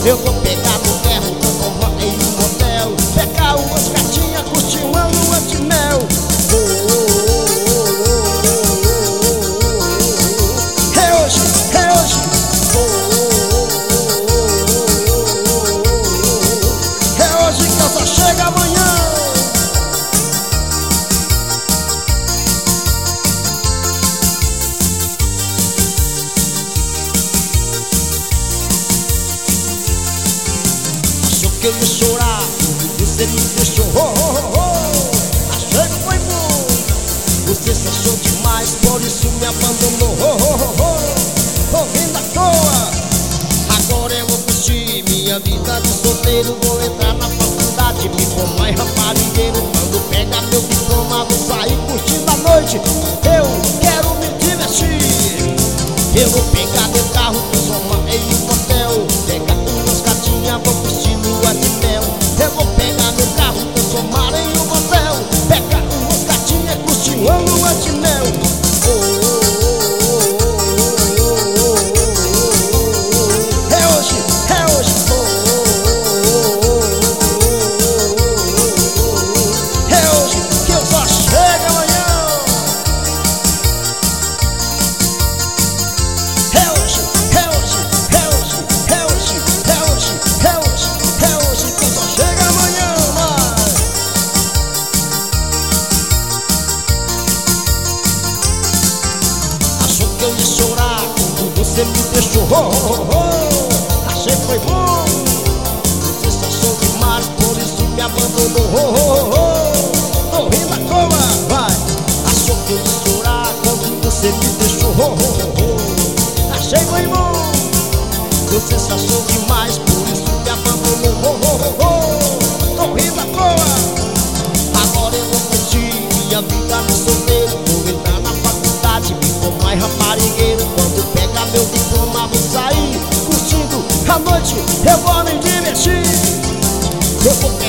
Eu vou pegar no ferro, transformar em um motel, pegar umas gatinhas, curtir uma lua de mel. É hoje, é hoje. É hoje que eu só chego amanhã. Eu ia chorar, você me deixou. Achei que foi bom, você se achou demais, por isso me abandonou. Tô rindo à toa, agora eu vou curtir minha vida de solteiro. Vou entrar na faculdade, me formar em raparigueiro. Quando pegar meu diploma, vou sair curtindo a noite. Eu quero me divertir. Eu vou pegar meu carro, transformar em um hotel, pegar umas gatinhas, vou curtir lua de mel. Eu vou pegar meu carro, transformar em um hotel, pegar umas gatinhas, curtir uma lua de mel. É hoje, é hoje. É hoje que eu só chego amanhã. É hoje, é hoje, é hoje, é hoje, é hoje, é hoje, é hoje que eu só chego amanhã. Achou que eu ia chorar quando você me deixou. Achei que foi bom, você se achou demais, por isso me abandonou. Tô rindo à toa, vai. Achou que eu ia chorar quando você me deixou. Achei que foi bom, você se achou demais, por isso me abandonou. Tô rindo à toa, agora eu vou curtir minha vida de solteiro. Vou entrar na faculdade, me formar em raparigueiro. Quando pegar meu diploma, vou sair curtindo a noite. Eu vou me divertir. Eu vou